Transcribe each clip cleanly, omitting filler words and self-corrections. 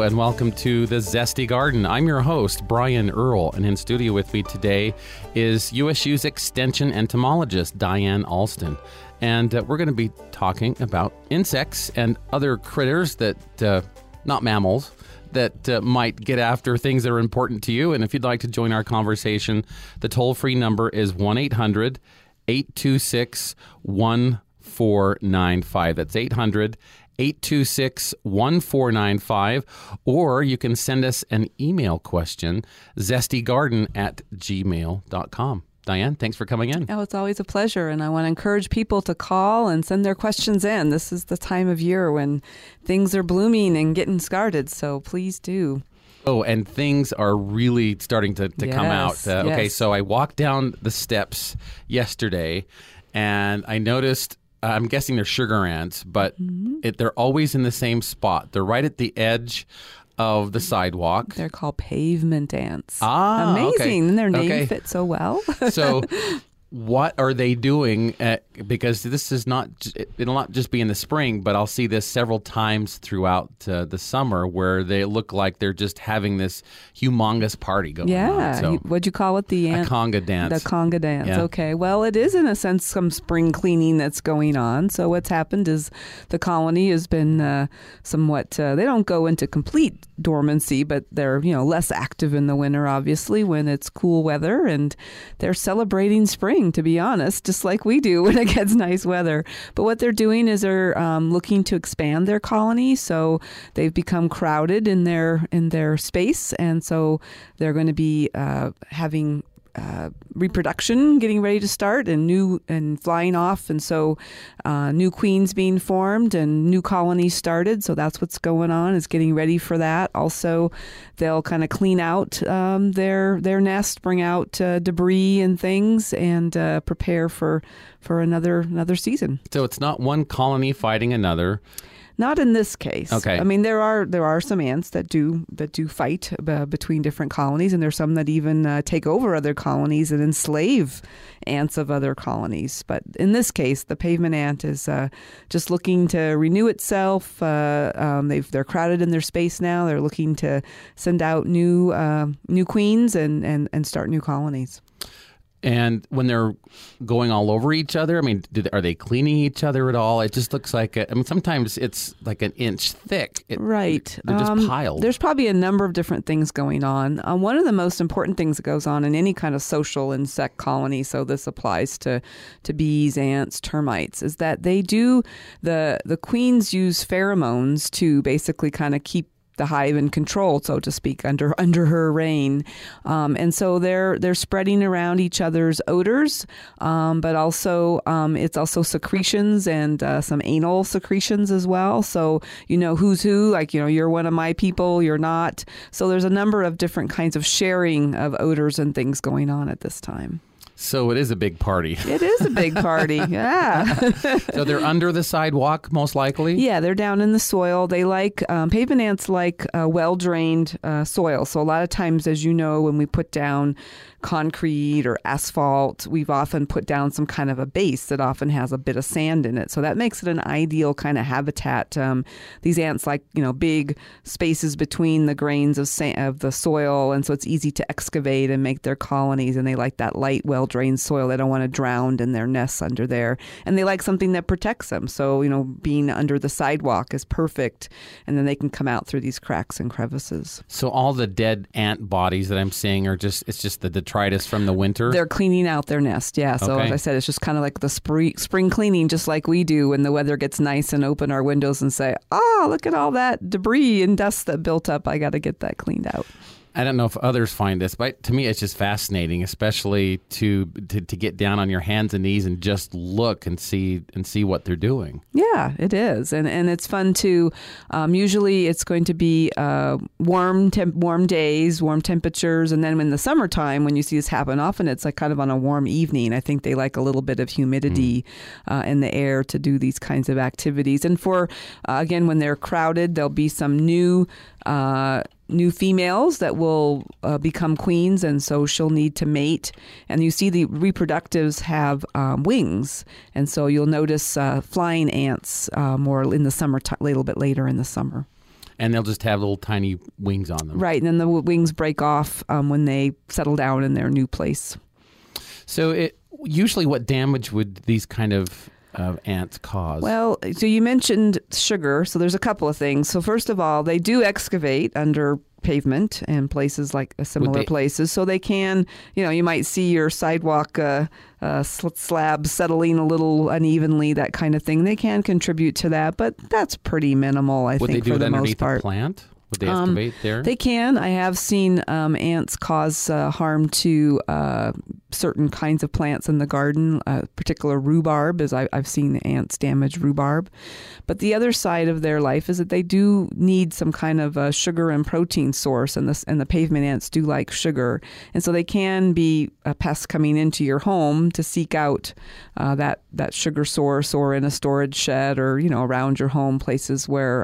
and welcome to the Zesty Garden. I'm your host, Brian Earl, and in studio with me today is USU's Extension entomologist, Diane Alston. And we're going to be talking about insects and other critters that, not mammals, that might get after things that are important to you. And if you'd like to join our conversation, the toll-free number is 1-800-826-1495. That's 800-826-1495. Or you can send us an email question, zestygarden@gmail.com. Diane, thanks for coming in. Oh, it's always a pleasure, and I want to encourage people to call and send their questions in. This is the time of year when things are blooming and getting started, so please do. Oh, and things are really starting to come out. Yes. Okay, so I walked down the steps yesterday, and I noticed, I'm guessing they're sugar ants, but they're always in the same spot. They're right at the edge of the sidewalk. They're called pavement ants. Ah, amazing. okay. And their name Okay. fits so well. So what are they doing? Because this is it'll not just be in the spring, but I'll see this several times throughout the summer where they look like they're just having this humongous party going on. So, What'd you call it? The ant? a conga dance. The conga dance. Yeah. Okay. Well, it is in a sense some spring cleaning that's going on. So what's happened is the colony has been somewhat. They don't go into complete dormancy, but they're less active in the winter, obviously, when it's cool weather, and they're celebrating spring. To be honest, just like we do when it gets nice weather. But what they're doing is they're looking to expand their colony. So they've become crowded in their space, and so they're going to be having reproduction getting ready to start and flying off, and so new queens being formed and new colonies started. So that's what's going on, is getting ready for that. Also, they'll kind of clean out their nest, bring out debris and things, and prepare for another season. So it's not one colony fighting another. Not in this case. Okay. I mean, there are some ants that do fight between different colonies, and there's some that even take over other colonies and enslave ants of other colonies. But in this case, the pavement ant is just looking to renew itself. They're crowded in their space now. They're looking to send out new queens and start new colonies. And when they're going all over each other, I mean, are they cleaning each other at all? It just looks like, sometimes it's like an inch thick. Right. They're just piled. There's probably a number of different things going on. One of the most important things that goes on in any kind of social insect colony, so this applies to bees, ants, termites, is that they do, the queens use pheromones to basically kind of keep the hive in control, so to speak, under her reign, and so they're spreading around each other's odors, but also it's also secretions and some anal secretions as well. So who's who, like you're one of my people, you're not. So there's a number of different kinds of sharing of odors and things going on at this time. So it is a big party. It is a big party, yeah. So they're under the sidewalk, most likely? Yeah, they're down in the soil. They like, pavement ants like well-drained soil. So a lot of times, as you know, when we put down concrete or asphalt, we've often put down some kind of a base that often has a bit of sand in it. So that makes it an ideal kind of habitat. These ants like, big spaces between the grains of the soil, and so it's easy to excavate and make their colonies, and they like that light, well-drained soil. They don't want to drown in their nests under there, and they like something that protects them. So, being under the sidewalk is perfect, and then they can come out through these cracks and crevices. So all the dead ant bodies that I'm seeing it's just the detritus from the winter? They're cleaning out their nest, yeah. So Okay. As I said, it's just kind of like the spring cleaning, just like we do when the weather gets nice and open our windows and say, look at all that debris and dust that built up. I got to get that cleaned out. I don't know if others find this, but to me it's just fascinating, especially to get down on your hands and knees and just look and see what they're doing. Yeah, it is, and it's fun to. Usually, it's going to be warm days, warm temperatures, and then in the summertime, when you see this happen, often it's like kind of on a warm evening. I think they like a little bit of humidity in the air to do these kinds of activities. And for again, when they're crowded, there'll be some new females that will become queens, and so she'll need to mate. And you see the reproductives have wings, and so you'll notice flying ants more in the summer, a little bit later in the summer. And they'll just have little tiny wings on them. Right, and then the wings break off when they settle down in their new place. So usually what damage would these kind of ants cause? Well, so you mentioned sugar, so there's a couple of things. So first of all, they do excavate under pavement and places like similar places, so they can, you might see your sidewalk slab settling a little unevenly, that kind of thing. They can contribute to that, but that's pretty minimal, I think, for the most part. Would they do it underneath the plant? Would they excavate there? They can. I have seen ants cause harm to certain kinds of plants in the garden, particular rhubarb, as I've seen ants damage rhubarb. But the other side of their life is that they do need some kind of sugar and protein source, and the pavement ants do like sugar. And so they can be a pest coming into your home to seek out that sugar source, or in a storage shed, or, around your home, places where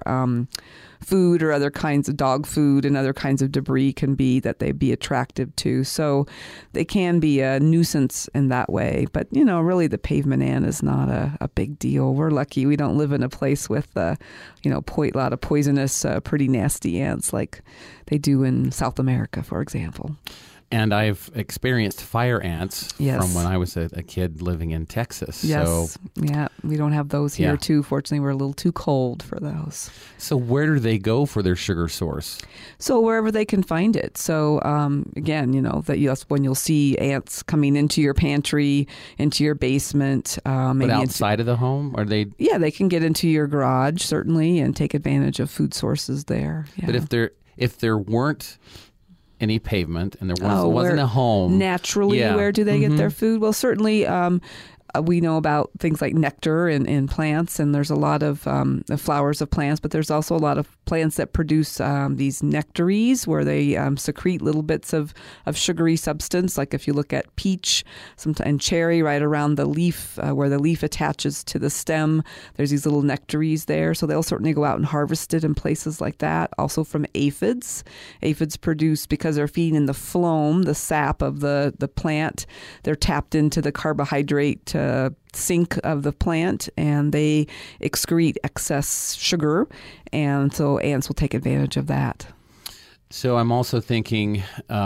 food or other kinds of dog food and other kinds of debris can be, that they'd be attractive to. So they can be a nuisance in that way. But, really the pavement ant is not a big deal. We're lucky we don't live in a place with, a lot of poisonous, pretty nasty ants like they do in South America, for example. And I've experienced fire ants Yes. from when I was a kid living in Texas. Yes. So, yeah, we don't have those here, too. Fortunately, we're a little too cold for those. So where do they go for their sugar source? So wherever they can find it. So again, that's when you'll see ants coming into your pantry, into your basement. But outside of the home? Are they? Yeah, they can get into your garage, certainly, and take advantage of food sources there. Yeah. But if there weren't any pavement and there wasn't a home. Naturally, where do they get their food? Well, certainly we know about things like nectar in plants, and there's a lot of the flowers of plants, but there's also a lot of plants that produce these nectaries, where they secrete little bits of sugary substance. Like if you look at peach and cherry, right around the leaf, where the leaf attaches to the stem, there's these little nectaries there. So they'll certainly go out and harvest it in places like that. Also from aphids. Aphids produce, because they're feeding in the phloem, the sap of the plant, they're tapped into the carbohydrate sink of the plant, and they excrete excess sugar, and so ants will take advantage of that. So I'm also thinking,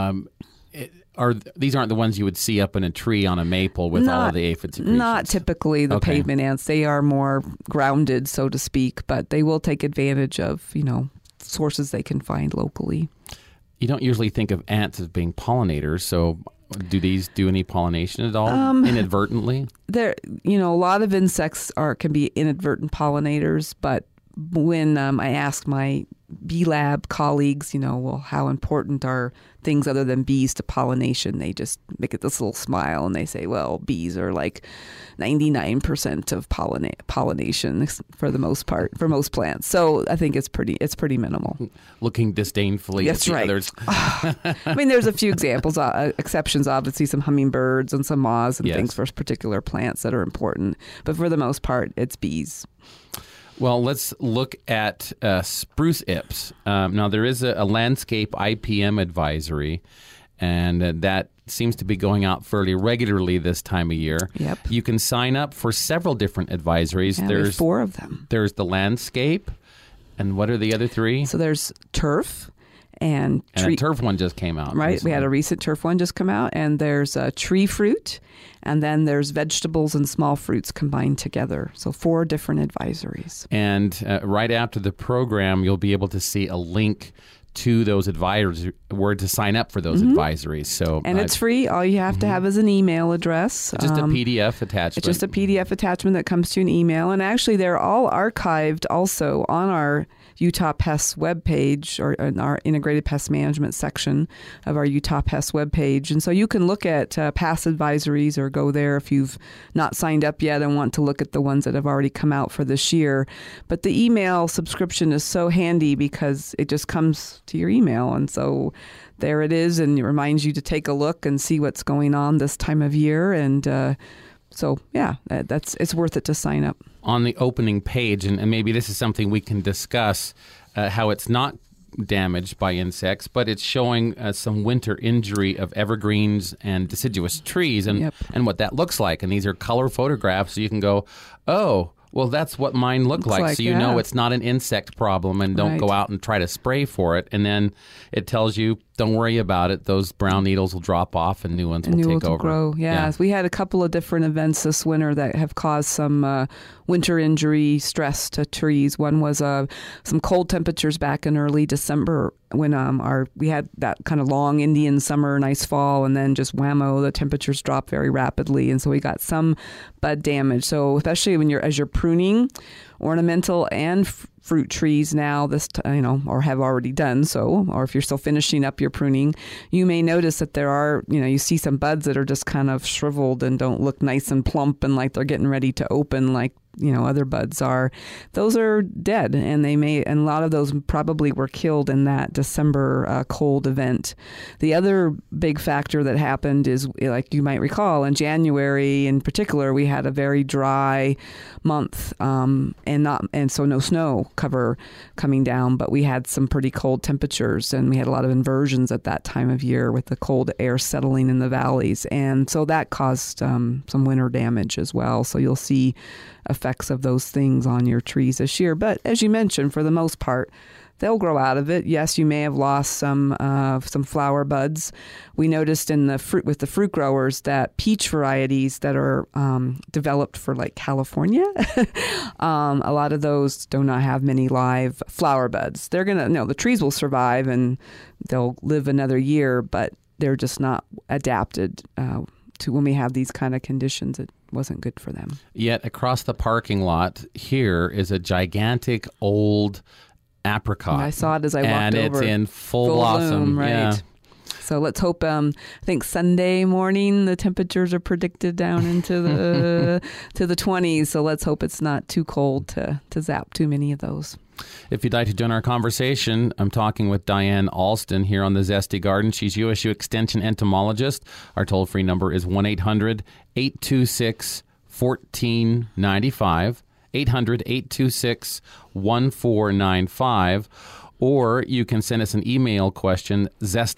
these aren't the ones you would see up in a tree on a maple with all of the aphid secretions? Not typically the pavement ants. They are more grounded, so to speak, but they will take advantage of, sources they can find locally. You don't usually think of ants as being pollinators, so do these do any pollination at all, inadvertently? A lot of insects can be inadvertent pollinators, but when I ask my bee lab colleagues, how important are things other than bees to pollination, they just make it this little smile and they say, well, bees are like 99% of pollination for the most part, for most plants. So I think it's pretty minimal. Looking disdainfully at the others. I mean, there's a few examples, exceptions, obviously some hummingbirds and some moths and things for particular plants that are important. But for the most part, it's bees. Well, let's look at spruce ips. Now, there is a landscape IPM advisory, and that seems to be going out fairly regularly this time of year. Yep. You can sign up for several different advisories. Yeah, there's 4 of them. There's the landscape, and what are the other 3? So there's turf. And a turf one just came out. Right. Recently. We had a recent turf one just come out. And there's tree fruit. And then there's vegetables and small fruits combined together. So 4 different advisories. And right after the program, you'll be able to see a link to those advisories, where to sign up for those advisories. So, and it's free. All you have to have is an email address. Just a PDF attachment. It's just a PDF attachment that comes to an email. And actually, they're all archived also on our Utah Pests webpage, or in our Integrated Pest Management section of our Utah Pests webpage. And so you can look at past advisories, or go there if you've not signed up yet and want to look at the ones that have already come out for this year. But the email subscription is so handy because it just comes to your email. And so there it is, and it reminds you to take a look and see what's going on this time of year. And so, yeah, it's worth it to sign up. On the opening page, and maybe this is something we can discuss, how it's not damaged by insects, but it's showing some winter injury of evergreens and deciduous trees, and what that looks like. And these are color photographs, so you can go, oh, Well, that's what mine look like. So you know it's not an insect problem, and don't go out and try to spray for it. And then it tells you, don't worry about it. Those brown needles will drop off and new ones will take over. Grow. Yeah. We had a couple of different events this winter that have caused some winter injury stress to trees. One was some cold temperatures back in early December when we had that kind of long Indian summer, nice fall, and then just whammo, the temperatures dropped very rapidly, and so we got some bud damage. So especially as you're pruning ornamental and fruit trees now, or have already done so, or if you're still finishing up your pruning, you may notice that there are, you see some buds that are just kind of shriveled and don't look nice and plump and like they're getting ready to open like other buds are. Those are dead, and a lot of those probably were killed in that December cold event. The other big factor that happened is, like you might recall, in January in particular, we had a very dry month, and so no snow cover coming down, but we had some pretty cold temperatures, and we had a lot of inversions at that time of year with the cold air settling in the valleys, and so that caused some winter damage as well. So you'll see effects of those things on your trees this year. But as you mentioned, for the most part, they'll grow out of it. Yes, you may have lost some flower buds. We noticed with the fruit growers that peach varieties that are developed for like California, a lot of those do not have many live flower buds. The trees will survive and they'll live another year, but they're just not adapted to when we have these kind of conditions. It wasn't good for them. Yet across the parking lot here is a gigantic old apricot. And I saw it as I walked over. And it's in full blossom. Bloom, right. Yeah. So let's hope, I think Sunday morning, the temperatures are predicted down into the to the 20s. So let's hope it's not too cold to zap too many of those. If you'd like to join our conversation, I'm talking with Diane Alston here on the Zesty Garden. She's USU Extension entomologist. Our toll-free number is 1-800-826-1495, 800-826-1495. Or you can send us an email question,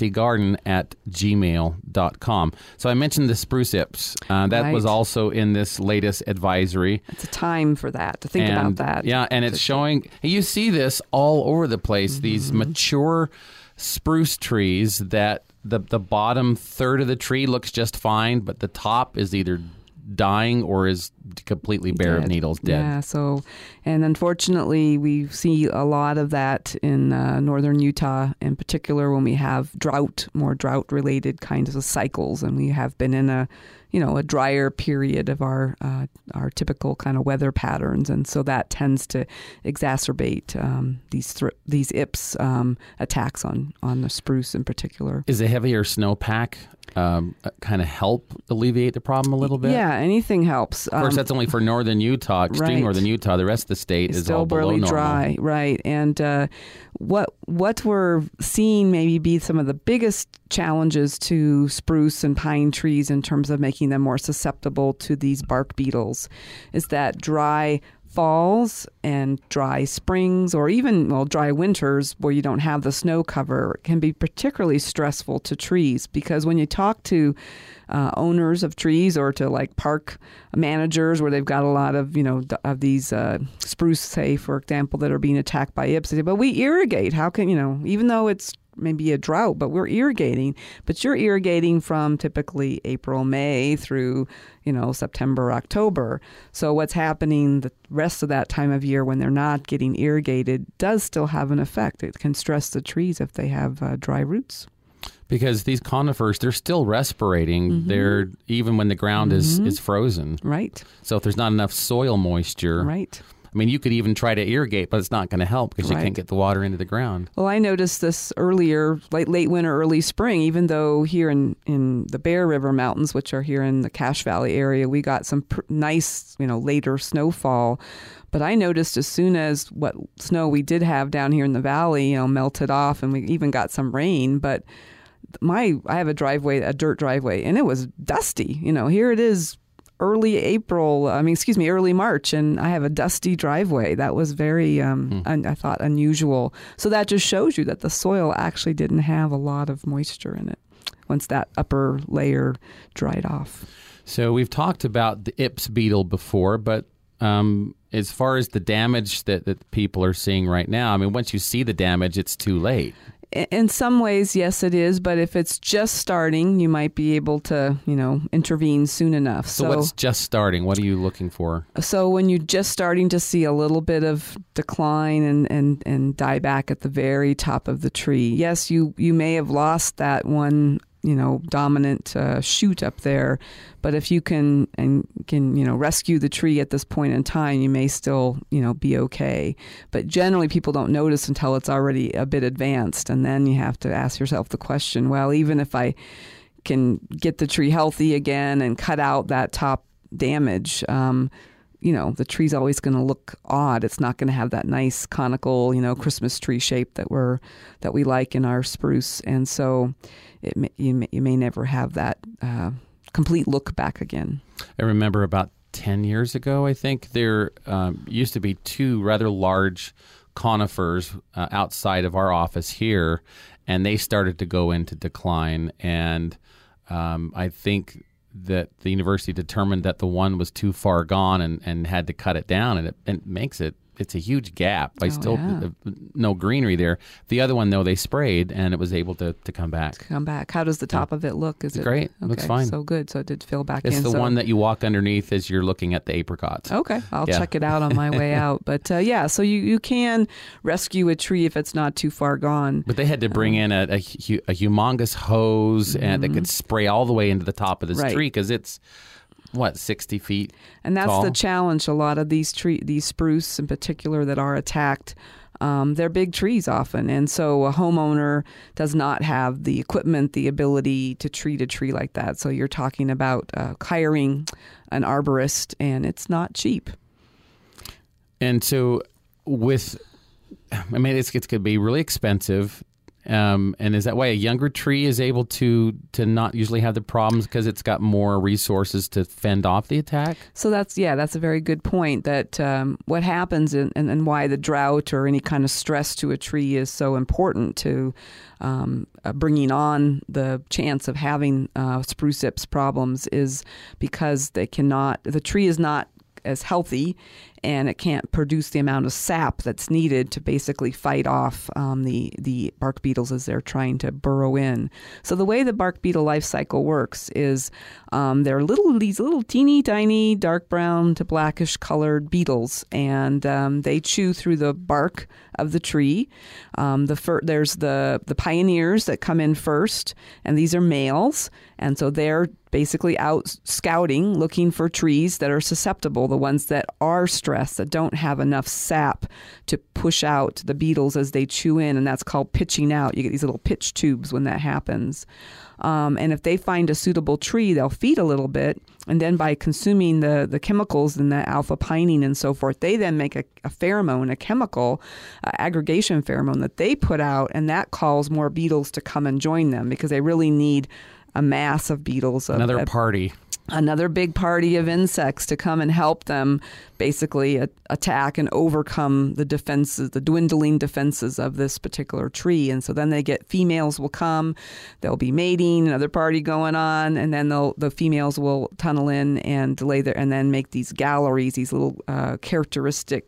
zestygarden@gmail.com. So I mentioned the spruce ips. That was also in this latest advisory. It's a time for that, to think about that. Yeah, and it's showing, you see this all over the place, these mature spruce trees that the bottom third of the tree looks just fine, but the top is either dying or is completely bare of needles, dead. Yeah, and unfortunately we see a lot of that in northern Utah, in particular when we have more drought related kinds of cycles, and we have been in a drier period of our typical kind of weather patterns, and so that tends to exacerbate these ips attacks on the spruce in particular. Is a heavier snowpack kind of help alleviate the problem a little bit? Yeah, anything helps. Of course, that's only for northern Utah, extreme northern Utah. The rest of the state is still all below barely normal. Dry, right? And what we're seeing maybe be some of the biggest challenges to spruce and pine trees in terms of making them more susceptible to these bark beetles is that dry falls and dry springs, or even dry winters where you don't have the snow cover, can be particularly stressful to trees, because when you talk to owners of trees or to like park managers where they've got a lot of of these spruce, say for example, that are being attacked by ips, they say, but we irrigate. How can even though it's maybe a drought, but we're irrigating. But you're irrigating from typically April, May through, September, October. So what's happening the rest of that time of year when they're not getting irrigated does still have an effect. It can stress the trees if they have dry roots. Because these conifers, they're still respirating. They're even when the ground is frozen. Right. So if there's not enough soil moisture. Right. I mean, you could even try to irrigate, but it's not going to help because you can't get the water into the ground. Well, I noticed this earlier, late winter, early spring, even though here in the Bear River Mountains, which are here in the Cache Valley area, we got some nice, later snowfall. But I noticed as soon as what snow we did have down here in the valley, melted off, and we even got some rain. But I have a dirt driveway, and it was dusty. Here it is. Early March, and I have a dusty driveway. That was very, I thought, unusual. So that just shows you that the soil actually didn't have a lot of moisture in it once that upper layer dried off. So we've talked about the ips beetle before, but as far as the damage that people are seeing right now, I mean, once you see the damage, it's too late. In some ways, yes, it is. But if it's just starting, you might be able to, intervene soon enough. So what's just starting? What are you looking for? So when you're just starting to see a little bit of decline and die back at the very top of the tree, yes, you may have lost that one dominant shoot up there. But if you can rescue the tree at this point in time, you may still, be okay. But generally people don't notice until it's already a bit advanced. And then you have to ask yourself the question, well, even if I can get the tree healthy again and cut out that top damage, the tree's always going to look odd. It's not going to have that nice conical, Christmas tree shape that we like in our spruce. And so you may never have that complete look back again. I remember about 10 years ago, I think, there used to be two rather large conifers outside of our office here, and they started to go into decline. And I think that the university determined that the one was too far gone and had to cut it down, and it makes it's a huge gap. No greenery there. The other one, though, they sprayed, and it was able to come back. How does the top of it look? Is it great? Okay. Looks fine. So good. So it did fill back in. It's the one that you walk underneath as you're looking at the apricots. Okay. I'll check it out on my way out. But so you can rescue a tree if it's not too far gone. But they had to bring in a humongous hose and that could spray all the way into the top of this tree because it's 60 feet and that's tall? The challenge. A lot of these spruce in particular that are attacked, they're big trees often, and so a homeowner does not have the equipment, the ability to treat a tree like that. So you're talking about hiring an arborist, and it's not cheap. And so it's going to be really expensive. And is that why a younger tree is able to not usually have the problems because it's got more resources to fend off the attack? So that's a very good point. That what happens and why the drought or any kind of stress to a tree is so important to bringing on the chance of having spruce hips problems is because the tree is not as healthy, and it can't produce the amount of sap that's needed to basically fight off the bark beetles as they're trying to burrow in. So the way the bark beetle life cycle works is they're these little teeny tiny dark brown to blackish colored beetles, and they chew through the bark of the tree. There's the pioneers that come in first, and these are males, and so they're basically out scouting, looking for trees that are susceptible, the ones that are stressed, that don't have enough sap to push out the beetles as they chew in, and that's called pitching out. You get these little pitch tubes when that happens. And if they find a suitable tree, they'll feed a little bit, and then by consuming the chemicals and the alpha pinene and so forth, they then make a pheromone, a chemical aggregation pheromone that they put out, and that calls more beetles to come and join them because they really need a mass of beetles. Another big party of insects to come and help them basically attack and overcome the dwindling defenses of this particular tree. And so then females will come, there'll be mating, another party going on, and then the females will tunnel in and and then make these galleries, these little characteristic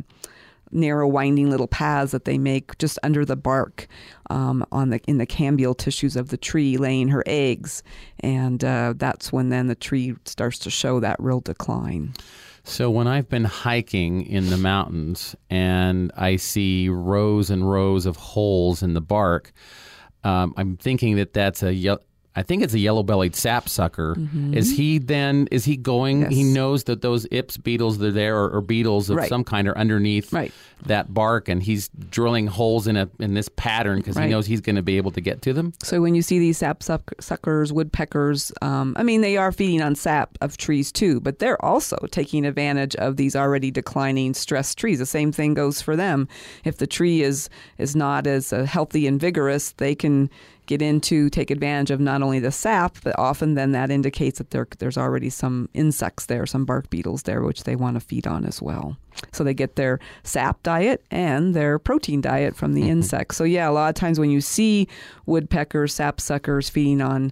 narrow winding little paths that they make just under the bark in the cambial tissues of the tree, laying her eggs, and that's when then the tree starts to show that real decline. So when I've been hiking in the mountains and I see rows and rows of holes in the bark, I'm thinking that's I think it's a yellow-bellied sapsucker. Mm-hmm. Is he going, yes. He knows that those Ips beetles are there or beetles of some kind are underneath that bark, and he's drilling holes in this pattern because he knows he's going to be able to get to them? So when you see these sapsuckers, woodpeckers, they are feeding on sap of trees too, but they're also taking advantage of these already declining stressed trees. The same thing goes for them. If the tree is not as healthy and vigorous, they can take advantage of not only the sap, but often then that indicates that there's already some insects there, some bark beetles there, which they want to feed on as well. So they get their sap diet and their protein diet from the insects. So a lot of times when you see woodpeckers, sapsuckers feeding on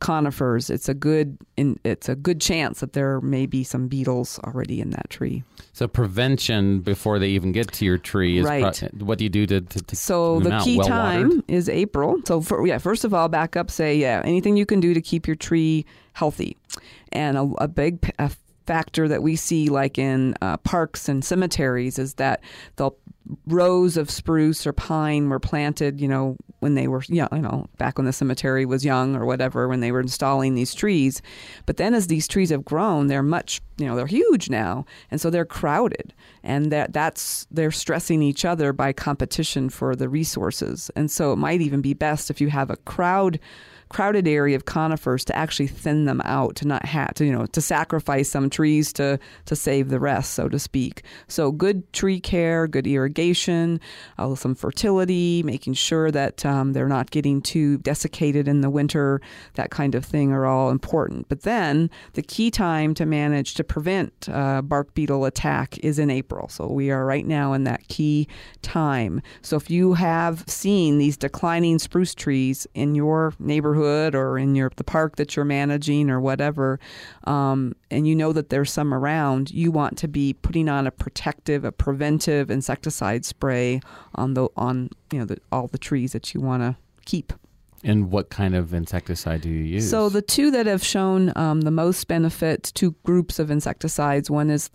conifers, it's a good chance that there may be some beetles already in that tree. So prevention before they even get to your tree is right. What do you do to so keep them the out? key Well-watered? time is April. So first of all, back up, say anything you can do to keep your tree healthy. And a big factor that we see, like in parks and cemeteries, is that the rows of spruce or pine were planted, when they were, back when the cemetery was young or whatever, when they were installing these trees. But then as these trees have grown, they're much, they're huge now. And so they're crowded. And they're stressing each other by competition for the resources. And so it might even be best if you have a crowded area of conifers to actually thin them out, to not have to sacrifice some trees to save the rest, so to speak. So good tree care, good irrigation, some fertility, making sure that they're not getting too desiccated in the winter, that kind of thing are all important. But then the key time to manage to prevent bark beetle attack is in April. So we are right now in that key time. So if you have seen these declining spruce trees in your neighborhood or in the park that you're managing or whatever, and you know that there's some around, you want to be putting on a preventive insecticide spray on all the trees that you want to keep. And what kind of insecticide do you use? So the two that have shown the most benefit, two groups of insecticides. One is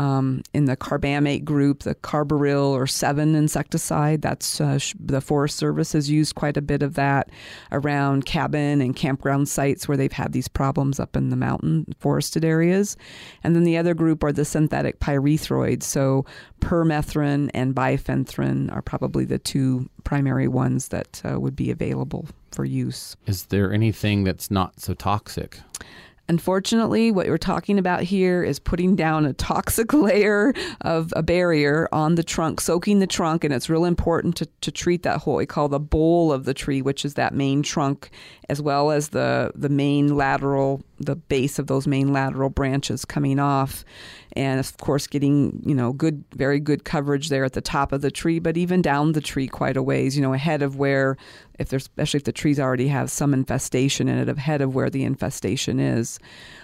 in the carbamate group, the Carbaryl or 7 insecticide. That's the Forest Service has used quite a bit of that around cabin and campground sites where they've had these problems up in the mountain forested areas. And then the other group are the synthetic pyrethroids. So permethrin and bifenthrin are probably the two primary ones that would be available for use. Is there anything that's not so toxic? Unfortunately, what you're talking about here is putting down a toxic layer of a barrier on the trunk, soaking the trunk, and it's real important to treat that whole, we call the bole of the tree, which is that main trunk, as well as the main lateral, the base of those main lateral branches coming off. And of course, getting, very good coverage there at the top of the tree, but even down the tree quite a ways, ahead of where, especially if the trees already have some infestation in it, ahead of where the infestation is.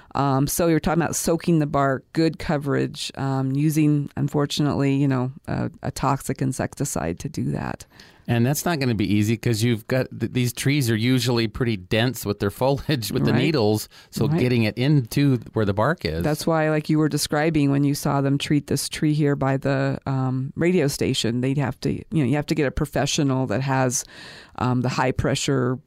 So you're talking about soaking the bark, good coverage, using, unfortunately, a toxic insecticide to do that. And that's not going to be easy because you've got these trees are usually pretty dense with their foliage, with the needles. So getting it into where the bark is. That's why, like you were describing, when you saw them treat this tree here by the radio station, they'd have to, you have to get a professional that has the high pressure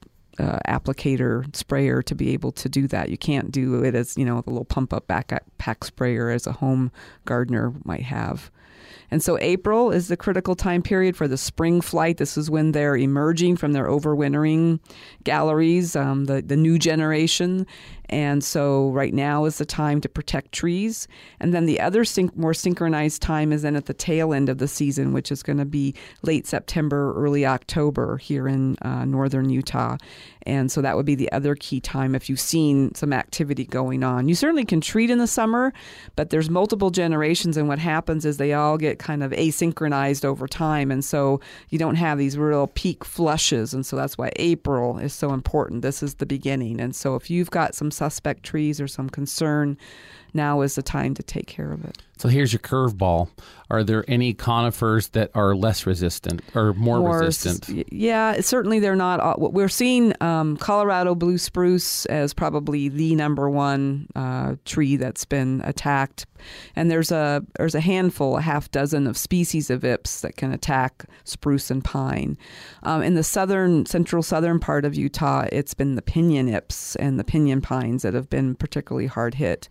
applicator sprayer to be able to do that. You can't do it as, a little pump up backpack sprayer as a home gardener might have. And so April is the critical time period for the spring flight. This is when they're emerging from their overwintering galleries, the new generation. And so right now is the time to protect trees. And then the other more synchronized time is then at the tail end of the season, which is going to be late September, early October here in northern Utah. And so that would be the other key time if you've seen some activity going on. You certainly can treat in the summer, but there's multiple generations, and what happens is they all get kind of asynchronized over time, and so you don't have these real peak flushes, and so that's why April is so important. This is the beginning, and so if you've got some suspect trees or some concern, now is the time to take care of it. So here's your curveball. Are there any conifers that are less resistant or more resistant? Yeah, certainly they're not. We're seeing Colorado blue spruce as probably the number one tree that's been attacked. And there's a handful, a half dozen of species of ips that can attack spruce and pine. In the central southern part of Utah, it's been the pinyon ips and the pinyon pines that have been particularly hard hit.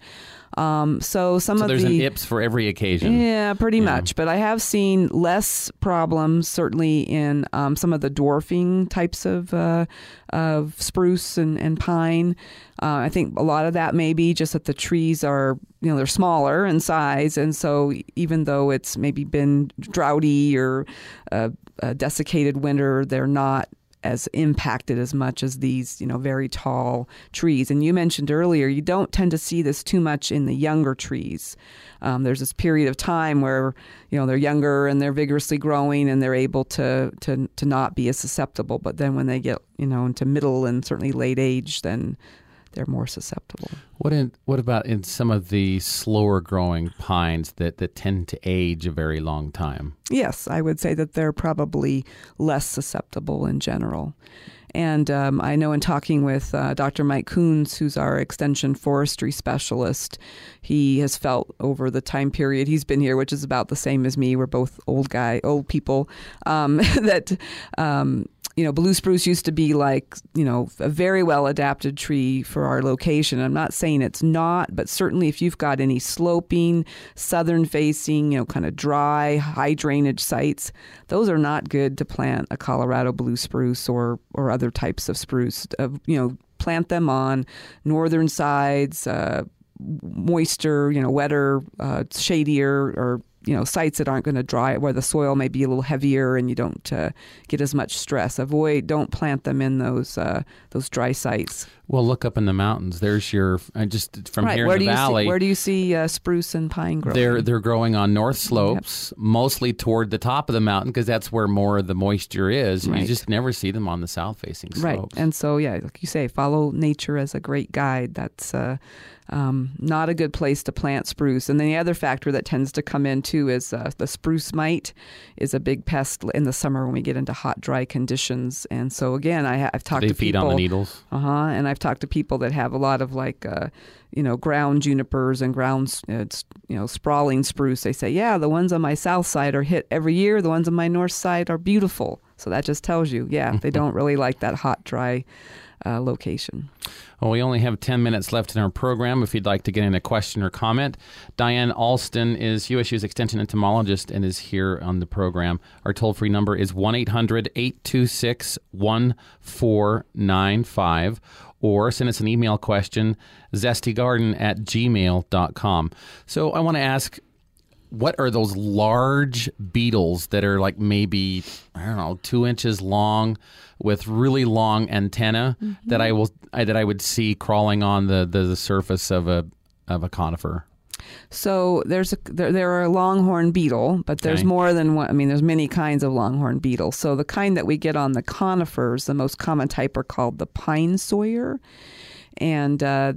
So there's an ips for every occasion. Yeah, pretty much. But I have seen less problems, certainly in some of the dwarfing types of spruce and pine. I think a lot of that may be just that the trees are, they're smaller in size. And so even though it's maybe been droughty or a desiccated winter, they're not as impacted as much as these, very tall trees. And you mentioned earlier, you don't tend to see this too much in the younger trees. There's this period of time where, they're younger and they're vigorously growing and they're able to not be as susceptible. But then when they get, into middle and certainly late age, then they're more susceptible. What about in some of the slower growing pines that tend to age a very long time? Yes, I would say that they're probably less susceptible in general. And I know in talking with Dr. Mike Coons, who's our extension forestry specialist, he has felt over the time period he's been here, which is about the same as me, we're both old people, that blue spruce used to be like, a very well adapted tree for our location. I'm not saying it's not, but certainly if you've got any sloping, southern facing, kind of dry, high drainage sites, those are not good to plant a Colorado blue spruce or other types of spruce. Plant them on northern sides, moister, wetter, shadier, or sites that aren't going to dry, where the soil may be a little heavier and you don't get as much stress. Don't plant them in those dry sites. Well, look up in the mountains. There's your just from right. here Where in the valley. Where do you see spruce and pine growing? They're growing on north slopes, mostly toward the top of the mountain, because that's where more of the moisture is. Right. You just never see them on the south-facing slopes. Right, and so like you say, follow nature as a great guide. That's not a good place to plant spruce. And then the other factor that tends to come in too is the spruce mite is a big pest in the summer when we get into hot, dry conditions. And so again, I've talked to people. They feed on the needles. And I've talked to people that have a lot of ground junipers and ground, sprawling spruce. They say, yeah, the ones on my south side are hit every year. The ones on my north side are beautiful. So that just tells you, they don't really like that hot, dry location. Well, we only have 10 minutes left in our program. If you'd like to get in a question or comment, Diane Alston is USU's Extension entomologist and is here on the program. Our toll-free number is 1-800-826-1495, or send us an email question, zestygarden@gmail.com. So I want to ask, what are those large beetles that are like maybe, 2 inches long with really long antenna that I would see crawling on the surface of a conifer? So there are a longhorn beetle, but there's more than one. I mean, there's many kinds of longhorn beetles. So the kind that we get on the conifers, the most common type, are called the pine sawyer, and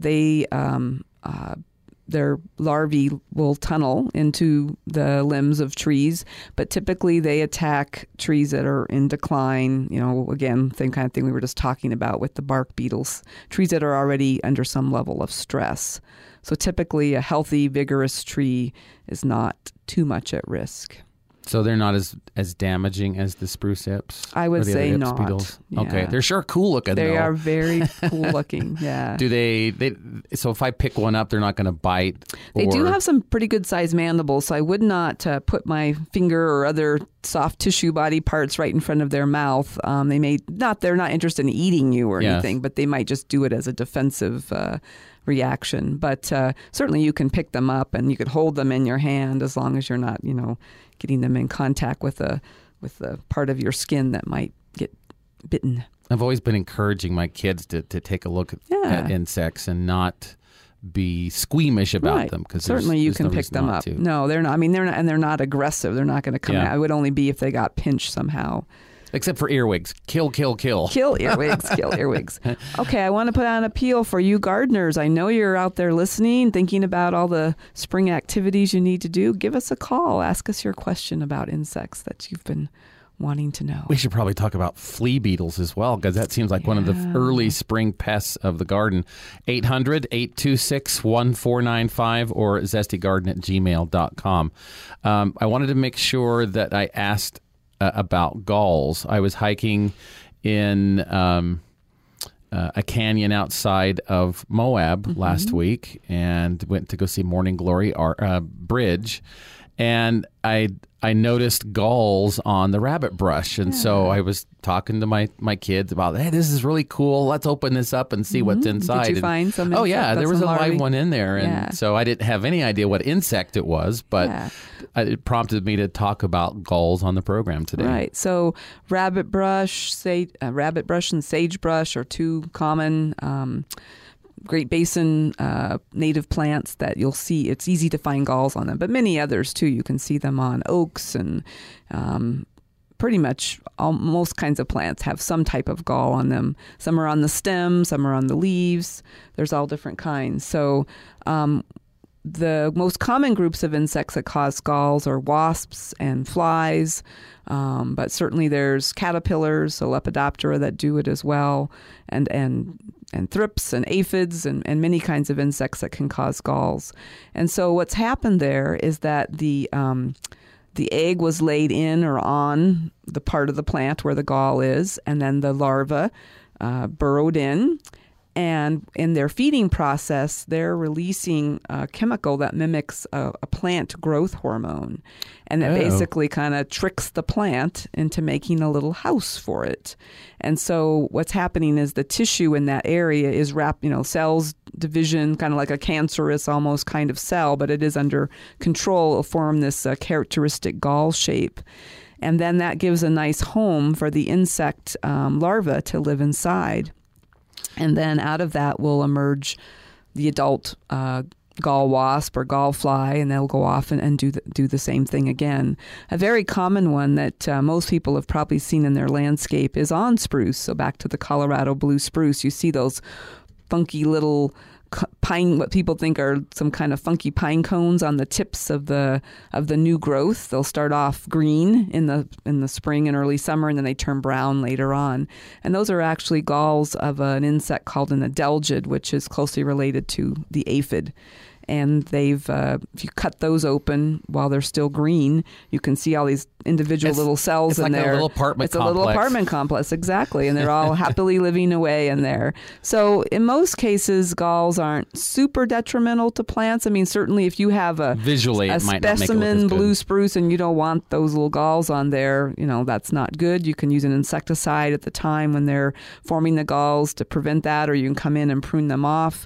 their larvae will tunnel into the limbs of trees, but typically they attack trees that are in decline. Again, same kind of thing we were just talking about with the bark beetles, trees that are already under some level of stress. So typically a healthy, vigorous tree is not too much at risk. So they're not as damaging as the spruce hips? I would say hips not. Beetles? Yeah. Okay. They're sure cool looking, They though. are very cool looking, yeah. Do they so if I pick one up, they're not going to bite? They do have some pretty good sized mandibles, so I would not put my finger or other soft tissue body parts right in front of their mouth. They're not interested in eating you or anything, but they might just do it as a defensive reaction. But certainly you can pick them up and you could hold them in your hand as long as you're not, getting them in contact with the part of your skin that might get bitten. I've always been encouraging my kids to take a look at insects and not be squeamish about them, because certainly you can pick them up. No, they're not. I mean, they're not, and they're not aggressive. They're not going to come out. It would only be if they got pinched somehow. Except for earwigs. Kill. Kill earwigs. Kill earwigs. Okay, I want to put out an appeal for you gardeners. I know you're out there listening, thinking about all the spring activities you need to do. Give us a call. Ask us your question about insects that you've been wanting to know. We should probably talk about flea beetles as well, because that seems like one of the early spring pests of the garden. 800-826-1495 or zestygarden@gmail.com. I wanted to make sure that I asked about galls. I was hiking in a canyon outside of Moab last week and went to go see Morning Glory Bridge, and I noticed galls on the rabbit brush, and so I was talking to my kids about, hey, this is really cool. Let's open this up and see what's inside. Did you find some? Oh yeah, there was a live one in there, and so I didn't have any idea what insect it was, but it prompted me to talk about galls on the program today. Right. So rabbit brush and sagebrush are two common Great Basin native plants that you'll see. It's easy to find galls on them, but many others too. You can see them on oaks and pretty much most kinds of plants have some type of gall on them. Some are on the stem, some are on the leaves. There's all different kinds. So the most common groups of insects that cause galls are wasps and flies, but certainly there's caterpillars, so Lepidoptera, that do it as well, and thrips and aphids and many kinds of insects that can cause galls. And so what's happened there is that the egg was laid in or on the part of the plant where the gall is, and then the larva burrowed in. And in their feeding process, they're releasing a chemical that mimics a plant growth hormone. And that basically kind of tricks the plant into making a little house for it. And so what's happening is the tissue in that area is cells division, kind of like a cancerous almost kind of cell, but it is under control. It'll form this characteristic gall shape. And then that gives a nice home for the insect larva to live inside. And then out of that will emerge the adult gall wasp or gall fly, and they'll go off and do the same thing again. A very common one that most people have probably seen in their landscape is on spruce. So back to the Colorado blue spruce, you see those funky little pine, what people think are some kind of funky pine cones on the tips of the new growth. They'll start off green in the spring and early summer, and then they turn brown later on. And those are actually galls of an insect called an adelgid, which is closely related to the aphid. And they've, if you cut those open while they're still green, you can see all these individual little cells in there. It's like a little apartment complex. It's a little apartment complex, exactly. And they're all happily living away in there. So in most cases, galls aren't super detrimental to plants. I mean, certainly if you have a specimen blue spruce and you don't want those little galls on there, that's not good. You can use an insecticide at the time when they're forming the galls to prevent that, or you can come in and prune them off.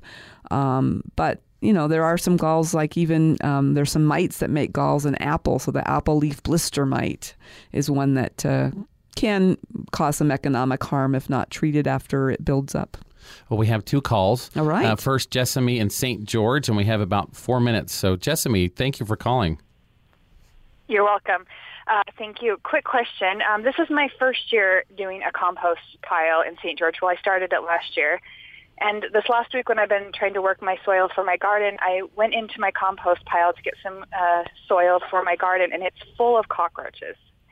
But there are some galls, like even there's some mites that make galls in apple. So the apple leaf blister mite is one that can cause some economic harm if not treated after it builds up. Well, we have two calls. All right. First, Jessamy in St. George, and we have about 4 minutes. So, Jessamy, thank you for calling. You're welcome. Thank you. Quick question. This is my first year doing a compost pile in St. George. Well, I started it last year. And this last week when I've been trying to work my soil for my garden, I went into my compost pile to get some soil for my garden, and it's full of cockroaches.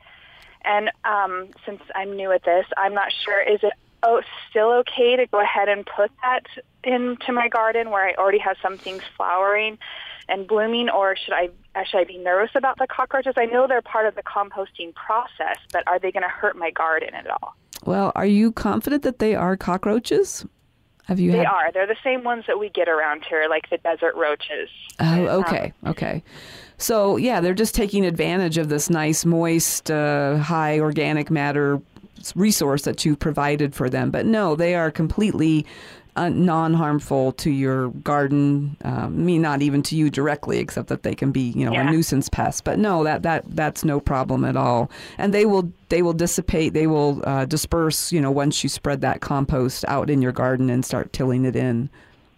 And since I'm new at this, I'm not sure, is it still okay to go ahead and put that into my garden where I already have some things flowering and blooming, or should I be nervous about the cockroaches? I know they're part of the composting process, but are they going to hurt my garden at all? Well, are you confident that they are cockroaches? They are. They're the same ones that we get around here, like the desert roaches. Oh, okay. Okay. So, yeah, they're just taking advantage of this nice, moist, high organic matter resource that you provided for them. But no, they are completely non-harmful to your garden. Not even to you directly, except that they can be, a nuisance pest. But no, that's no problem at all. And they will dissipate. They will disperse. Once you spread that compost out in your garden and start tilling it in.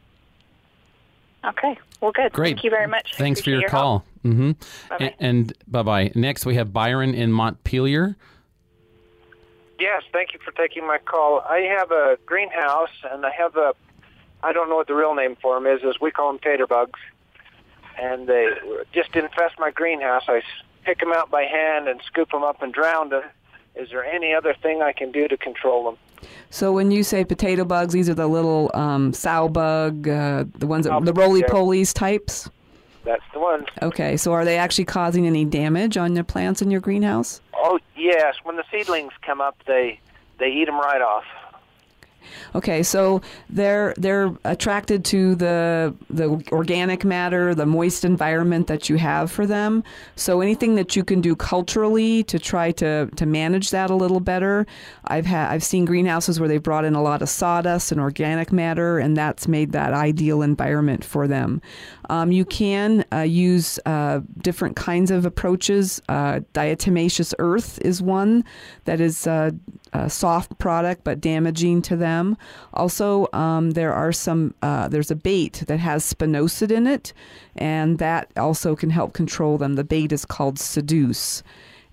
Okay. Well, good. Great. Thank you very much. Thanks for your call. Mm-hmm. Bye-bye. And bye-bye. Next, we have Byron in Montpelier. Yes, thank you for taking my call. I have a greenhouse, and I have I don't know what the real name for them is we call them tater bugs. And they just infest my greenhouse. I pick them out by hand and scoop them up and drown them. Is there any other thing I can do to control them? So when you say potato bugs, these are the little sow bug, the ones that, the roly-polies types? That's the ones. Okay, so are they actually causing any damage on the plants in your greenhouse? Oh, yes. When the seedlings come up, they eat them right off. Okay, so they're attracted to the organic matter, the moist environment that you have for them. So anything that you can do culturally to try to manage that a little better. I've seen greenhouses where they've brought in a lot of sawdust and organic matter, and that's made that ideal environment for them. You can use different kinds of approaches. Diatomaceous earth is one that is a soft product but damaging to them. Also, there's a bait that has spinosad in it, and that also can help control them. The bait is called Seduce.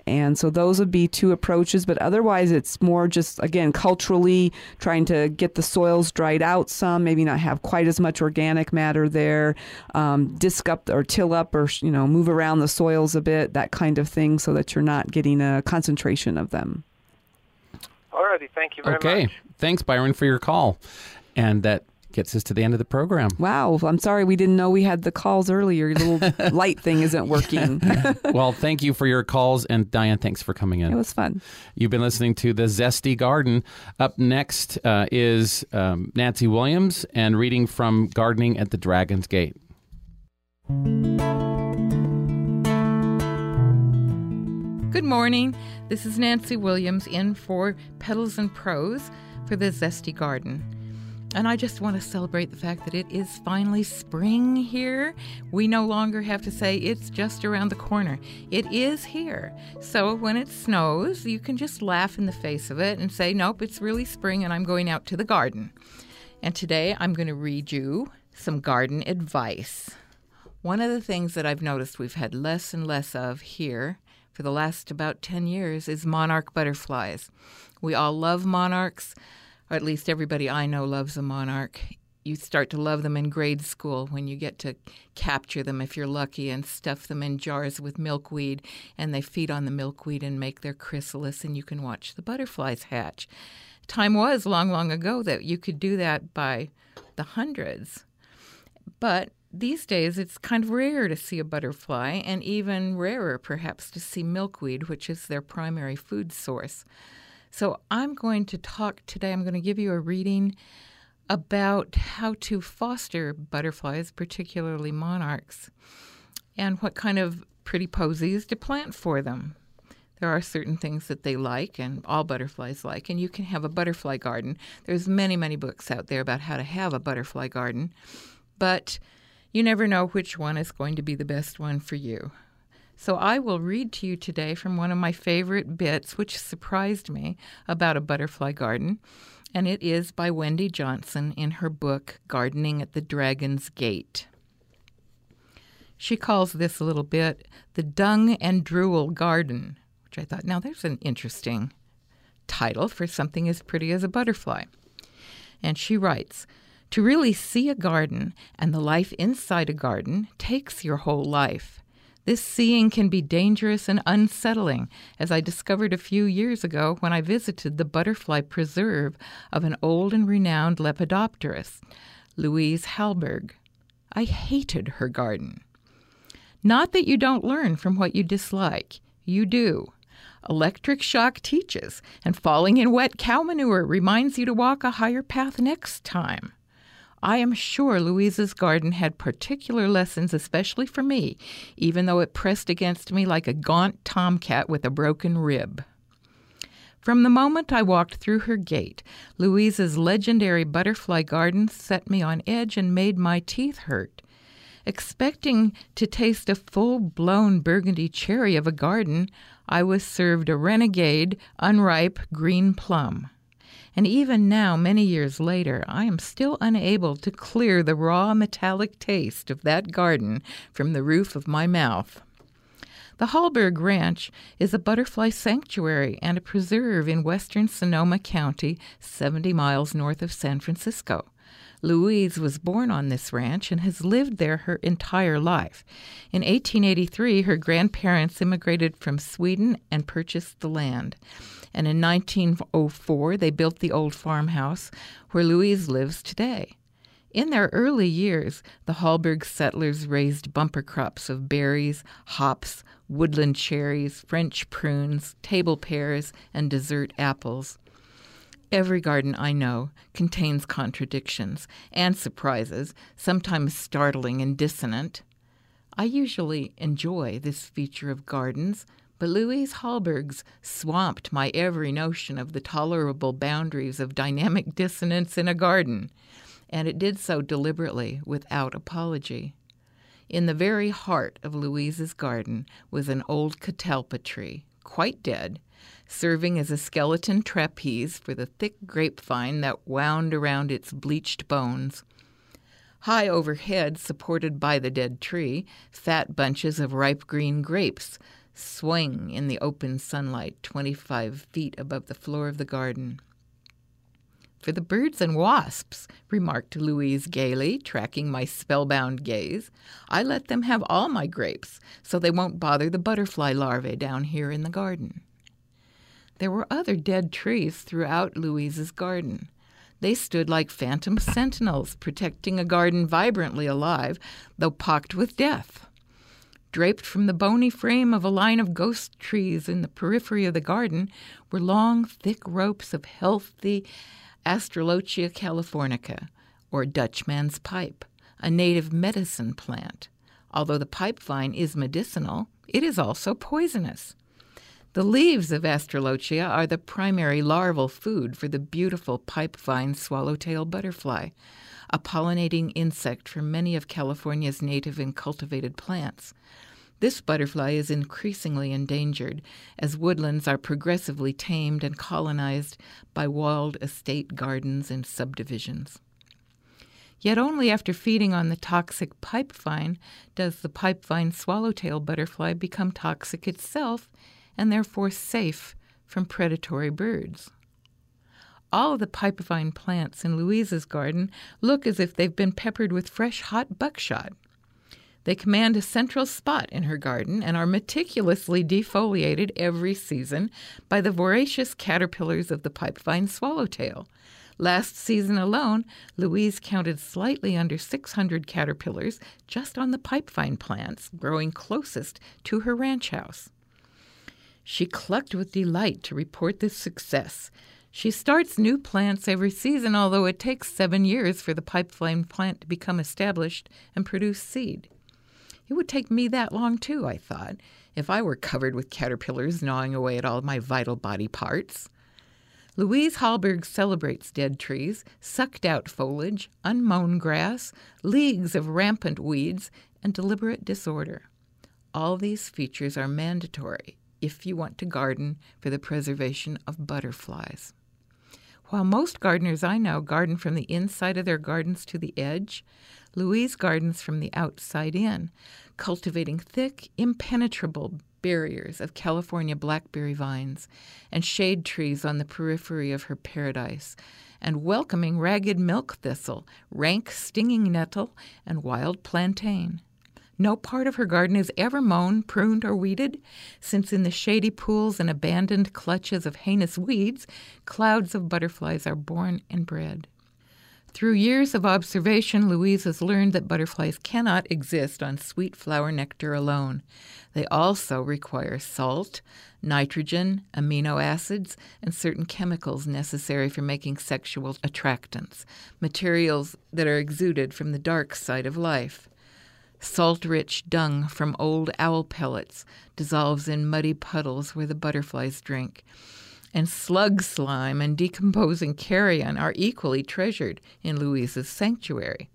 And so those would be two approaches, but otherwise it's more just, again, culturally trying to get the soils dried out some, maybe not have quite as much organic matter there, disc up or till up or, move around the soils a bit, that kind of thing, so that you're not getting a concentration of them. All righty. Thank you very much. Okay. Thanks, Byron, for your call. And that gets us to the end of the program. Wow. I'm sorry we didn't know we had the calls earlier. Your little light thing isn't working. Well, thank you for your calls. And Diane, thanks for coming in. It was fun. You've been listening to The Zesty Garden. Up next is Nancy Williams and reading from Gardening at the Dragon's Gate. Good morning. This is Nancy Williams in for Petals and Prose for The Zesty Garden. And I just want to celebrate the fact that it is finally spring here. We no longer have to say it's just around the corner. It is here. So when it snows, you can just laugh in the face of it and say, nope, it's really spring and I'm going out to the garden. And today I'm going to read you some garden advice. One of the things that I've noticed we've had less and less of here for the last about 10 years is monarch butterflies. We all love monarchs. Or at least everybody I know loves a monarch. You start to love them in grade school when you get to capture them, if you're lucky, and stuff them in jars with milkweed, and they feed on the milkweed and make their chrysalis, and you can watch the butterflies hatch. Time was long, long ago that you could do that by the hundreds. But these days it's kind of rare to see a butterfly, and even rarer perhaps to see milkweed, which is their primary food source. So I'm going to talk today, I'm going to give you a reading about how to foster butterflies, particularly monarchs, and what kind of pretty posies to plant for them. There are certain things that they like, and all butterflies like, and you can have a butterfly garden. There's many, many books out there about how to have a butterfly garden, but you never know which one is going to be the best one for you. So I will read to you today from one of my favorite bits, which surprised me, about a butterfly garden, and it is by Wendy Johnson in her book, Gardening at the Dragon's Gate. She calls this little bit the Dung and Drool Garden, which I thought, now there's an interesting title for something as pretty as a butterfly. And she writes, to really see a garden and the life inside a garden takes your whole life. This seeing can be dangerous and unsettling, as I discovered a few years ago when I visited the butterfly preserve of an old and renowned lepidopterist, Louise Hallberg. I hated her garden. Not that you don't learn from what you dislike. You do. Electric shock teaches, and falling in wet cow manure reminds you to walk a higher path next time. I am sure Louise's garden had particular lessons, especially for me, even though it pressed against me like a gaunt tomcat with a broken rib. From the moment I walked through her gate, Louise's legendary butterfly garden set me on edge and made my teeth hurt. Expecting to taste a full-blown burgundy cherry of a garden, I was served a renegade, unripe green plum. And even now, many years later, I am still unable to clear the raw metallic taste of that garden from the roof of my mouth. The Hallberg Ranch is a butterfly sanctuary and a preserve in western Sonoma County, 70 miles north of San Francisco. Louise was born on this ranch and has lived there her entire life. In 1883, her grandparents immigrated from Sweden and purchased the land. And in 1904, they built the old farmhouse where Louise lives today. In their early years, the Hallberg settlers raised bumper crops of berries, hops, woodland cherries, French prunes, table pears, and dessert apples. Every garden I know contains contradictions and surprises, sometimes startling and dissonant. I usually enjoy this feature of gardens, but Louise Hallberg's swamped my every notion of the tolerable boundaries of dynamic dissonance in a garden, and it did so deliberately, without apology. In the very heart of Louise's garden was an old catalpa tree, quite dead, serving as a skeleton trapeze for the thick grapevine that wound around its bleached bones. High overhead, supported by the dead tree, fat bunches of ripe green grapes swing in the open sunlight 25 feet above the floor of the garden. "For the birds and wasps," remarked Louise gaily, tracking my spellbound gaze. "I let them have all my grapes, so they won't bother the butterfly larvae down here in the garden." There were other dead trees throughout Louise's garden. They stood like phantom sentinels, protecting a garden vibrantly alive, though pocked with death. Draped from the bony frame of a line of ghost trees in the periphery of the garden were long, thick ropes of healthy Astrolochia californica, or Dutchman's pipe, a native medicine plant. Although the pipe vine is medicinal, it is also poisonous. The leaves of Astrolochia are the primary larval food for the beautiful pipe vine swallowtail butterfly, a pollinating insect for many of California's native and cultivated plants. This butterfly is increasingly endangered as woodlands are progressively tamed and colonized by walled estate gardens and subdivisions. Yet only after feeding on the toxic pipe vine does the pipe vine swallowtail butterfly become toxic itself and therefore safe from predatory birds. All of the pipe vine plants in Louise's garden look as if they've been peppered with fresh hot buckshot. They command a central spot in her garden and are meticulously defoliated every season by the voracious caterpillars of the pipevine swallowtail. Last season alone, Louise counted slightly under 600 caterpillars just on the pipevine plants growing closest to her ranch house. She clucked with delight to report this success. She starts new plants every season, although it takes 7 years for the pipevine plant to become established and produce seed. It would take me that long, too, I thought, if I were covered with caterpillars gnawing away at all my vital body parts. Louise Hallberg celebrates dead trees, sucked-out foliage, unmown grass, leagues of rampant weeds, and deliberate disorder. All these features are mandatory if you want to garden for the preservation of butterflies. While most gardeners I know garden from the inside of their gardens to the edge, Louise gardens from the outside in, cultivating thick, impenetrable barriers of California blackberry vines and shade trees on the periphery of her paradise, and welcoming ragged milk thistle, rank stinging nettle, and wild plantain. No part of her garden is ever mown, pruned, or weeded, since in the shady pools and abandoned clutches of heinous weeds, clouds of butterflies are born and bred. Through years of observation, Louise has learned that butterflies cannot exist on sweet flower nectar alone. They also require salt, nitrogen, amino acids, and certain chemicals necessary for making sexual attractants, materials that are exuded from the dark side of life. Salt-rich dung from old owl pellets dissolves in muddy puddles where the butterflies drink, and slug slime and decomposing carrion are equally treasured in Louise's sanctuary.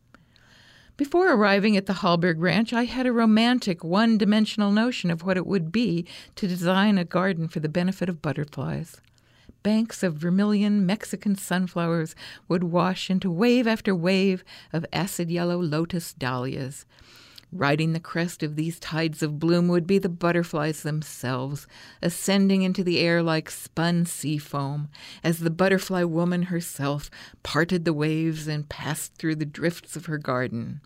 Before arriving at the Hallberg Ranch, I had a romantic, one-dimensional notion of what it would be to design a garden for the benefit of butterflies. Banks of vermilion Mexican sunflowers would wash into wave after wave of acid-yellow lotus dahlias. Riding the crest of these tides of bloom would be the butterflies themselves, ascending into the air like spun sea foam, as the butterfly woman herself parted the waves and passed through the drifts of her garden.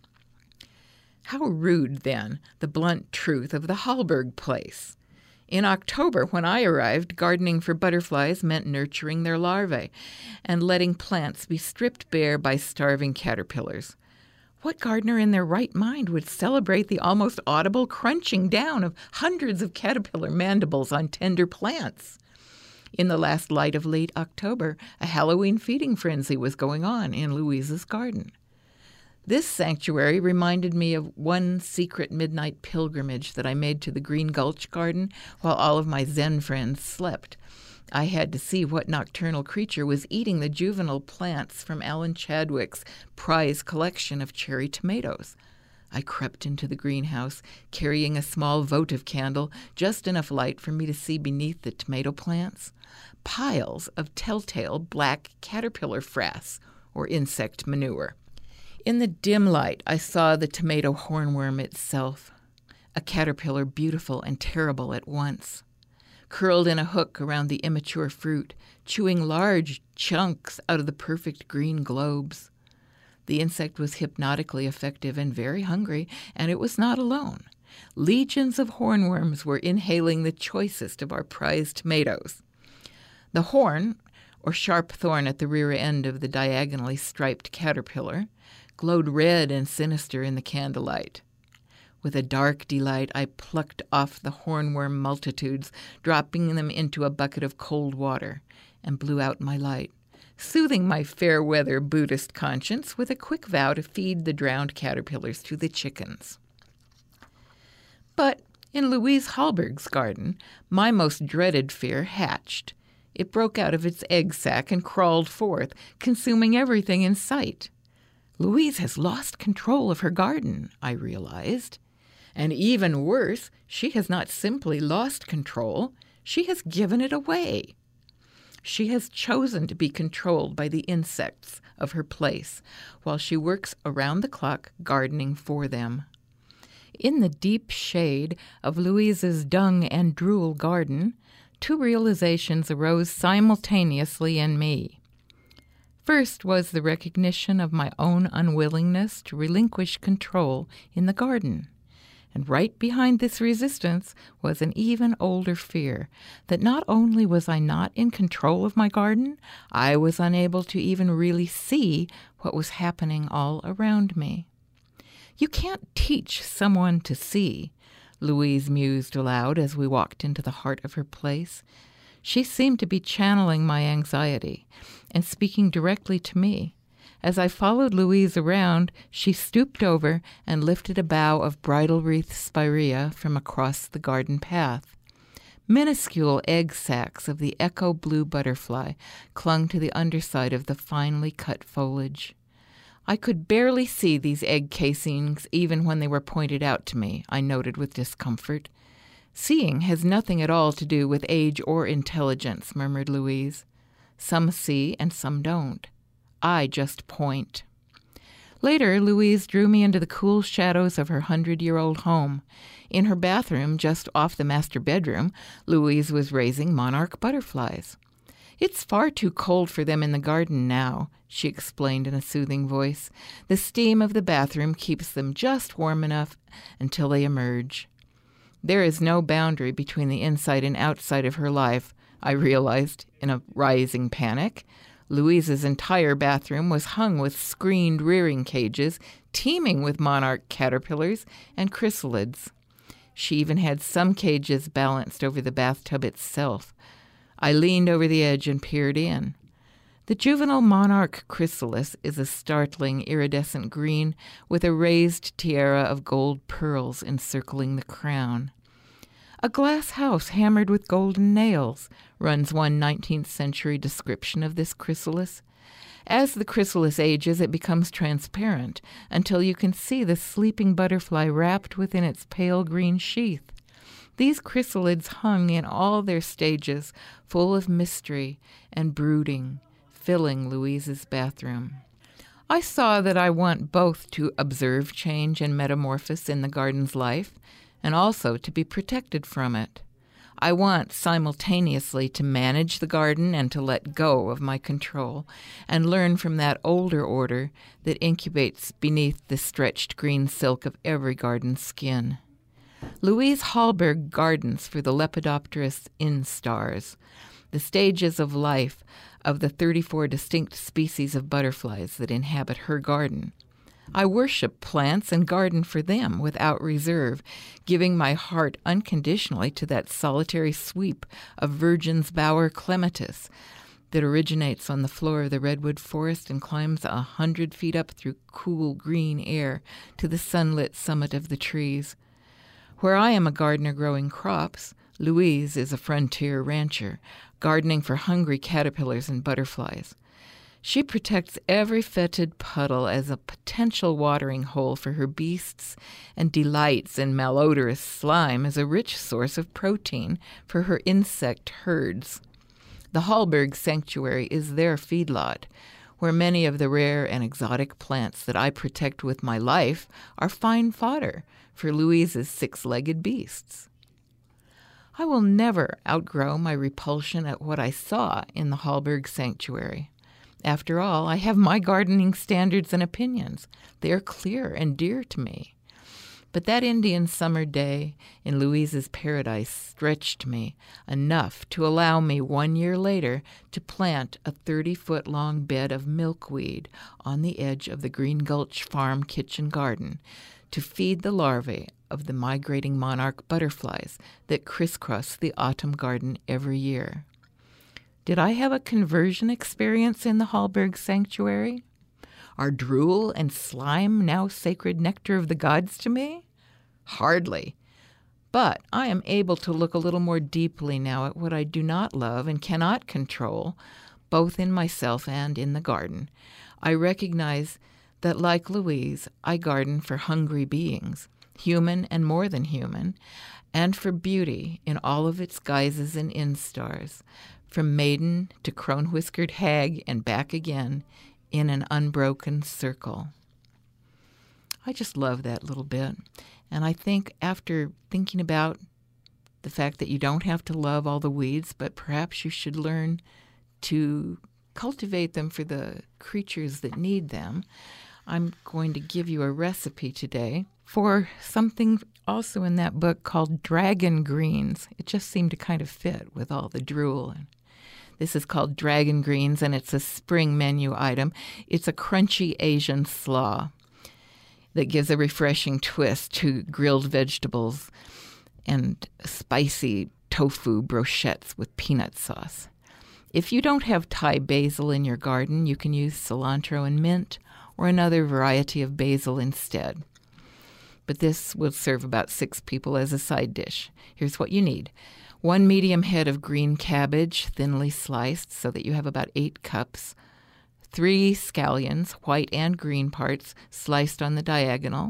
How rude, then, the blunt truth of the Hallberg place. In October, when I arrived, gardening for butterflies meant nurturing their larvae and letting plants be stripped bare by starving caterpillars. What gardener in their right mind would celebrate the almost audible crunching down of hundreds of caterpillar mandibles on tender plants? In the last light of late October, a Halloween feeding frenzy was going on in Louise's garden. This sanctuary reminded me of one secret midnight pilgrimage that I made to the Green Gulch garden while all of my Zen friends slept. I had to see what nocturnal creature was eating the juvenile plants from Alan Chadwick's prize collection of cherry tomatoes. I crept into the greenhouse, carrying a small votive candle, just enough light for me to see beneath the tomato plants piles of telltale black caterpillar frass, or insect manure. In the dim light, I saw the tomato hornworm itself, a caterpillar beautiful and terrible at once. Curled in a hook around the immature fruit, chewing large chunks out of the perfect green globes. The insect was hypnotically effective and very hungry, and it was not alone. Legions of hornworms were inhaling the choicest of our prized tomatoes. The horn, or sharp thorn at the rear end of the diagonally striped caterpillar, glowed red and sinister in the candlelight. With a dark delight, I plucked off the hornworm multitudes, dropping them into a bucket of cold water, and blew out my light, soothing my fair-weather Buddhist conscience with a quick vow to feed the drowned caterpillars to the chickens. But in Louise Hallberg's garden, my most dreaded fear hatched. It broke out of its egg sac and crawled forth, consuming everything in sight. Louise has lost control of her garden, I realized. And even worse, she has not simply lost control, she has given it away. She has chosen to be controlled by the insects of her place, while she works around the clock gardening for them. In the deep shade of Louise's dung and drool garden, two realizations arose simultaneously in me. First was the recognition of my own unwillingness to relinquish control in the garden. And right behind this resistance was an even older fear that not only was I not in control of my garden, I was unable to even really see what was happening all around me. You can't teach someone to see, Louise mused aloud as we walked into the heart of her place. She seemed to be channeling my anxiety and speaking directly to me. As I followed Louise around, she stooped over and lifted a bough of bridal wreath spirea from across the garden path. Minuscule egg sacs of the echo blue butterfly clung to the underside of the finely cut foliage. I could barely see these egg casings even when they were pointed out to me, I noted with discomfort. Seeing has nothing at all to do with age or intelligence, murmured Louise. Some see and some don't. I just point. Later, Louise drew me into the cool shadows of her 100-year-old home. In her bathroom, just off the master bedroom, Louise was raising monarch butterflies. It's far too cold for them in the garden now, she explained in a soothing voice. The steam of the bathroom keeps them just warm enough until they emerge. There is no boundary between the inside and outside of her life, I realized in a rising panic. Louise's entire bathroom was hung with screened rearing cages, teeming with monarch caterpillars and chrysalids. She even had some cages balanced over the bathtub itself. I leaned over the edge and peered in. The juvenile monarch chrysalis is a startling iridescent green with a raised tiara of gold pearls encircling the crown. A glass house hammered with golden nails, runs one 19th century description of this chrysalis. As the chrysalis ages, it becomes transparent until you can see the sleeping butterfly wrapped within its pale green sheath. These chrysalids hung in all their stages, full of mystery and brooding, filling Louise's bathroom. I saw that I want both to observe change and metamorphosis in the garden's life, and also to be protected from it. I want simultaneously to manage the garden and to let go of my control and learn from that older order that incubates beneath the stretched green silk of every garden skin. Louise Hallberg gardens for the Lepidopterus instars, the stages of life of the 34 distinct species of butterflies that inhabit her garden. I worship plants and garden for them without reserve, giving my heart unconditionally to that solitary sweep of Virgin's bower clematis that originates on the floor of the redwood forest and climbs 100 feet up through cool green air to the sunlit summit of the trees. Where I am a gardener growing crops, Louise is a frontier rancher, gardening for hungry caterpillars and butterflies. She protects every fetid puddle as a potential watering hole for her beasts and delights in malodorous slime as a rich source of protein for her insect herds. The Hallberg Sanctuary is their feedlot, where many of the rare and exotic plants that I protect with my life are fine fodder for Louise's six-legged beasts. I will never outgrow my repulsion at what I saw in the Hallberg Sanctuary. After all, I have my gardening standards and opinions. They are clear and dear to me. But that Indian summer day in Louise's paradise stretched me enough to allow me 1 year later to plant a 30-foot-long bed of milkweed on the edge of the Green Gulch Farm kitchen garden to feed the larvae of the migrating monarch butterflies that crisscross the autumn garden every year. Did I have a conversion experience in the Hallberg Sanctuary? Are drool and slime now sacred nectar of the gods to me? Hardly. But I am able to look a little more deeply now at what I do not love and cannot control, both in myself and in the garden. I recognize that, like Louise, I garden for hungry beings, human and more than human, and for beauty in all of its guises and instars, from maiden to crone-whiskered hag and back again, in an unbroken circle. I just love that little bit. And I think after thinking about the fact that you don't have to love all the weeds, but perhaps you should learn to cultivate them for the creatures that need them, I'm going to give you a recipe today for something also in that book called Dragon Greens. It just seemed to kind of fit with all the drool. This is called Dragon Greens, and it's a spring menu item. It's a crunchy Asian slaw that gives a refreshing twist to grilled vegetables and spicy tofu brochettes with peanut sauce. If you don't have Thai basil in your garden, you can use cilantro and mint or another variety of basil instead. But this will serve about 6 people as a side dish. Here's what you need. 1 medium head of green cabbage, thinly sliced so that you have about 8 cups. 3 scallions, white and green parts, sliced on the diagonal.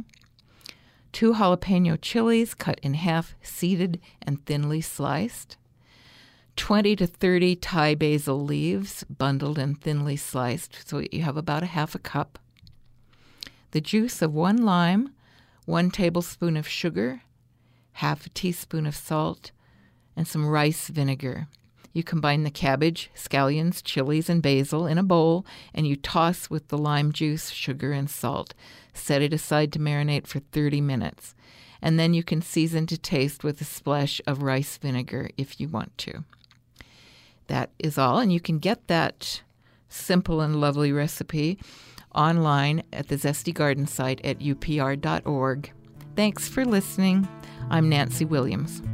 2 jalapeno chilies, cut in half, seeded and thinly sliced. 20 to 30 Thai basil leaves, bundled and thinly sliced, so you have about a half a cup. The juice of 1 lime, 1 tablespoon of sugar, half a teaspoon of salt, and some rice vinegar. You combine the cabbage, scallions, chilies, and basil in a bowl, and you toss with the lime juice, sugar, and salt. Set it aside to marinate for 30 minutes. And then you can season to taste with a splash of rice vinegar if you want to. That is all, and you can get that simple and lovely recipe online at the Zesty Garden site at upr.org. Thanks for listening. I'm Nancy Williams.